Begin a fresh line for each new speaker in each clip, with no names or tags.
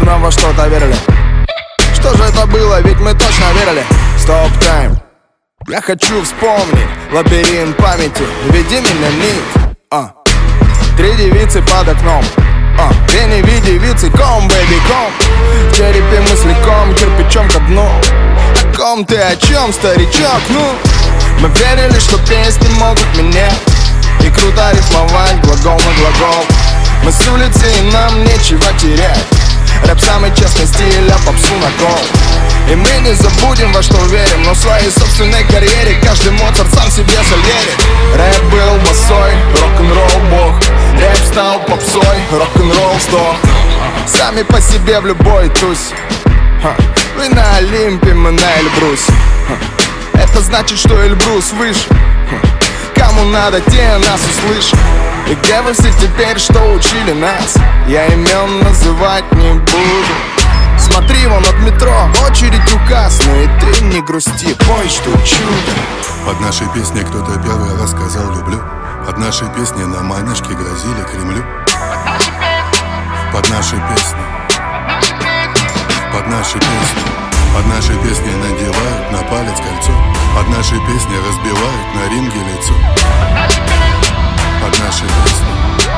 мы во что-то верили. Что же это было, ведь мы точно верили. Стоп тайм. Я хочу вспомнить лабиринт памяти. Веди меня нить. 3 девицы под окном. 2 не види девицы, ком, бэби, ком. В черепе мысли ком, кирпичом ко дну. О ком ты, о чем, старичок, ну? Мы верили, что песни могут менять и круто рифмовать глагол на глагол. Мы с улицы, и нам нечего терять. Рэп самый честный стиль, а попсу на гол. И мы не забудем, во что верим, но в своей собственной карьере каждый Моцарт сам себе Сальери. Рэп был басой, рок-н-ролл бог. Рэп стал попсой, рок-н-ролл сдох. Сами по себе в любой тусе. Вы на Олимпе, мы на Эльбрусе. Это значит, что Эльбрус выше. Кому надо, те нас услышат. И где вы все теперь, что учили нас? Я имен называть не буду. Смотри, вон от метро очередь указ. Ну и ты не грусти, пой, что чудо.
Под нашей песней кто-то первый раз сказал «люблю». Под нашей песней на манежке грозили Кремлю. Под нашей песней. Под нашей песней. Под нашей песней надевают на палец кольцо. Под нашей песней разбивают на ринге лицо. Под нашей песней.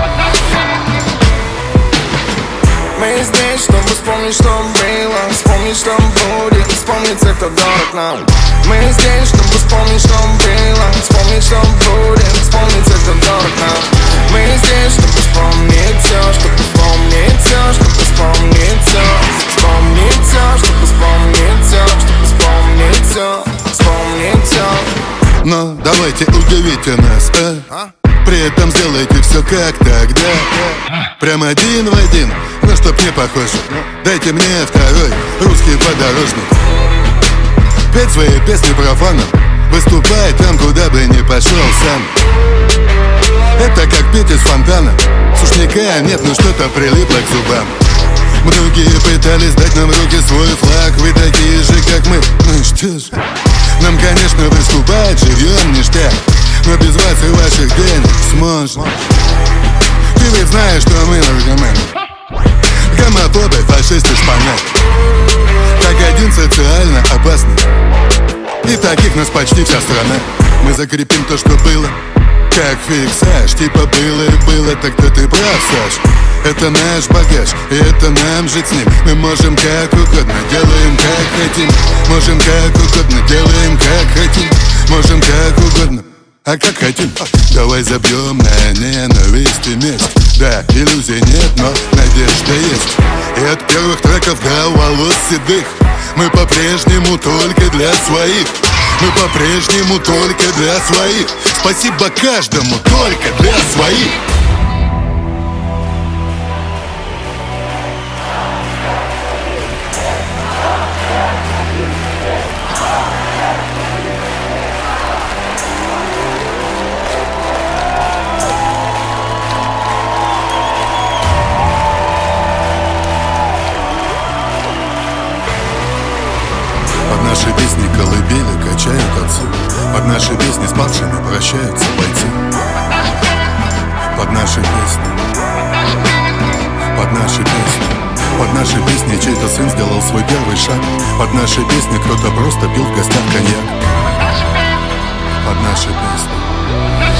Мы здесь, чтобы вспомнить, что было, вспомнить, что будет, вспомнить тех, кто дорог нам. Мы здесь, чтобы вспомнить, что было, вспомнить, что будет, вспомнить тех, кто дорог нам. Мы здесь, чтобы вспомнить все, чтобы вспомнить все, чтобы вспомнить все, вспомнить все, чтобы вспомнить все, чтобы вспомнить все, вспомнить все.
Но давайте удивите нас, При этом сделайте все как тогда. Прям один в один, но чтоб не похоже. Дайте мне второй русский подорожник. Петь свои песни профаном, выступай там, куда бы ни пошел сам. Это как пить из фонтана. Сушняка нет, но что-то прилипло к зубам. Многие пытались дать нам в руки свой флаг. Вы такие же, как мы, ну что ж. Нам, конечно, выступать живьем ништяк, но без вас и ваших денег сможем. Ты ведь знаешь, что мы наркоманы, гомофобы, фашисты, шпана. Как один социально опасный, и таких нас почти вся страна. Мы закрепим то, что было, как фиксаж. Типа было и было, так то ты прав, Саш. Это наш багаж, и это нам жить с ним. Мы можем как угодно, делаем как хотим. Можем как угодно, делаем как хотим. Можем как угодно, а как хотим. Давай забьем на ненависть и месть. Да, иллюзий нет, но надежда есть. И от первых треков до волос седых мы по-прежнему только для своих. Мы по-прежнему только для своих. Спасибо каждому, только для своих. Под нашей песни колыбели качают отцы. Под нашей песни с павшими прощаются бойцы. Под нашей песней. Под нашей песней. Под нашей песней чей-то сын сделал свой первый шаг. Под нашей песней кто-то просто пил в гостях коньяк. Под нашей песней.